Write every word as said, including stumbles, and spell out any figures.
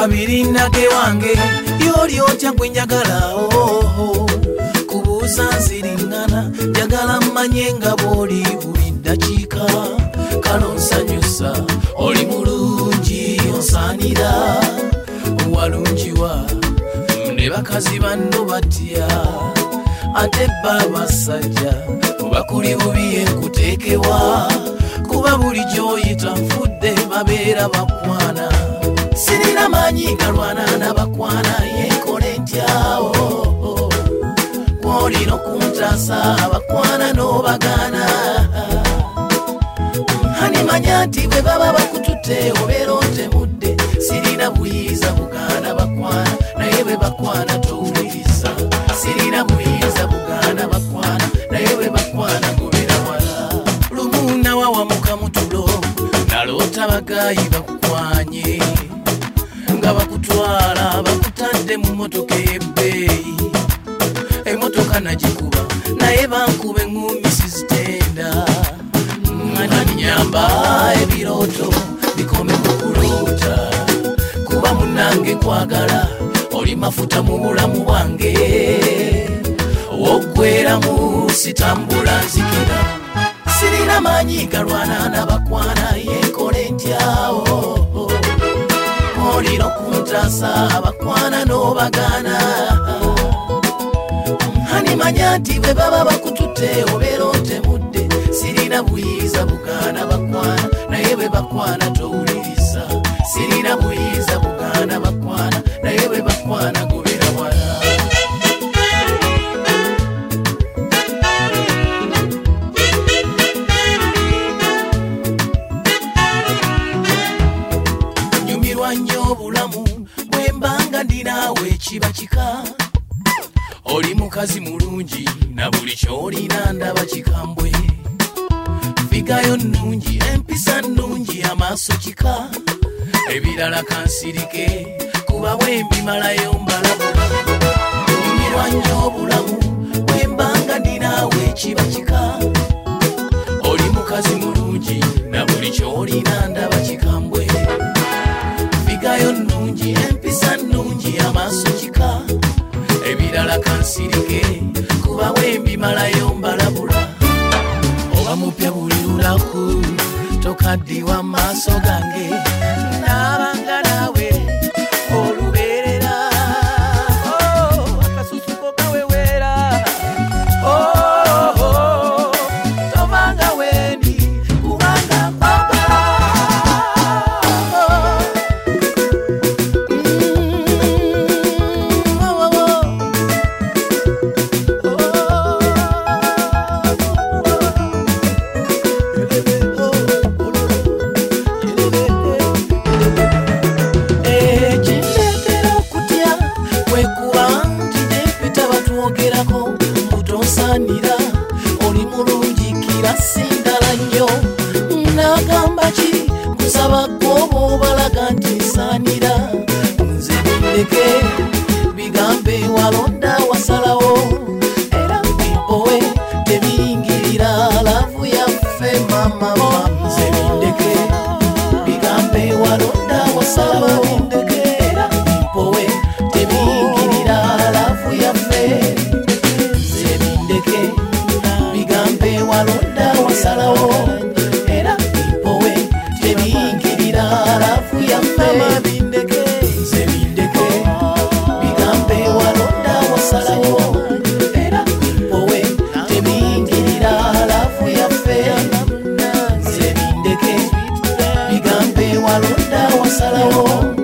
kabiri nage wange yoli otya gwe njagala oh, kubuuza nziringana njagala mmanye nga bw'oli buli ddakiika kale onsanyusa oli mulungi onsaanira walungiwa ne bakazi banno batya ate bba abasajja bakuli bubi enkuteekewa kuba buli gy'oyita nfudde babeera bakwana sirina maanyi galwana n'abakwana yenkole ntyawo gw'olina okuntaasa abakwana n'obagaana hani manya nti bwe baba bakututte obeera ontemudde sirina buyiza bugaana bakwana naye bwe bakwana towuliriza sirina buyiza bugaana bakwana naye bwe bakwana gobera wala lumu nawawa mukamutulo naloota bagayi bakukwanye nga bakutwala bakutadde mu motoka ebbeeyi emotoka nagikuba naye bankuba eŋŋumi sizitenda nyamba ebirooto bikome mu kuloota kuba munange nkwagala oli mafuta mu bulamu bwange woggweramu sitambula nzikira sirina maanyi galwana n'abakwana yenkole ntyawo olina okuntaasa abakwana n'obagaana hani manya nti bwe baba bakututte obeera ontemudde sirina buyiza bugaana bakwana naye bwe bakwana towuliriza sirina buyiza bugaana bakwana naye bwe bakwana gobera wala nyumirwa nnyo obulamu bwe mbanga ndinaawe kiba kika oli mukazi mulungi na buli ky'olina ndaba kikambwe figayo nnungi empisa nnungi amaaso kika ebirala kansirike kuba bwe mbimalayo mbalabula nyumirwa nnyo obulamu bwe mbanga ndinaawe kiba kika oli mukazi mulungi na buli ky'olina ndaba kikambwe figayo nnungi empisa nnungi amaaso kika ebirala kansirike kuba bwe mbimalayo mbalabula oba mupya buli lunaku tokaddiwa maaso gange naabanga naawe olubeerera akasusuko kaweweera tovanga wendi kubanga mpagala oli mulungikira sindala nnyo nagamba ki kusaba gwoba obalaga nti nsaanira nze bindeke bigambe walonda wasalawo era mbibowe tebiyingirira lavu yaffe mama nze bindeke bigambe walonda wasalawo era mbibowe tebiyingirira lavu yaffe bigambe walonda wasalawo era bipowe tebiyingirira lafu yaffe nze bindeke bigambe walonda wasalawo era bipowe tebiyingirira lafu yaffe nze bindeke bigambe walonda wasalawo